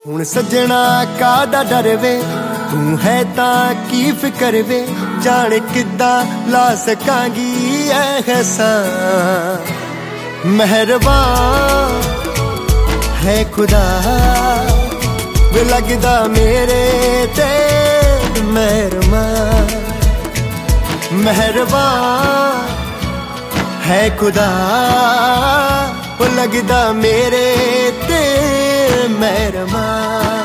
ਹੁਣ ਸੱਜਣਾ ਕਾਹਦਾ ਡਰ ਵੇ, ਤੂੰ ਹੈ ਤਾਂ ਕੀ ਫਿਕਰ ਵੇ, ਜਾਣ ਕਿੱਦਾਂ ਲਾ ਸਕਾਂਗੀ ਅਹਿਸਾਨ। ਮਿਹਰਬਾਨ ਹੈ ਖੁਦਾ ਵੇ ਲੱਗਦਾ ਮੇਰੇ ਤੇ ਮਿਹਰਬਾਨ। ਮਿਹਰਬਾਨ ਹੈ ਖੁਦਾ ਉਹ ਲੱਗਦਾ ਮੇਰੇ ਤੇ ਮਿਹਰਬਾਨ।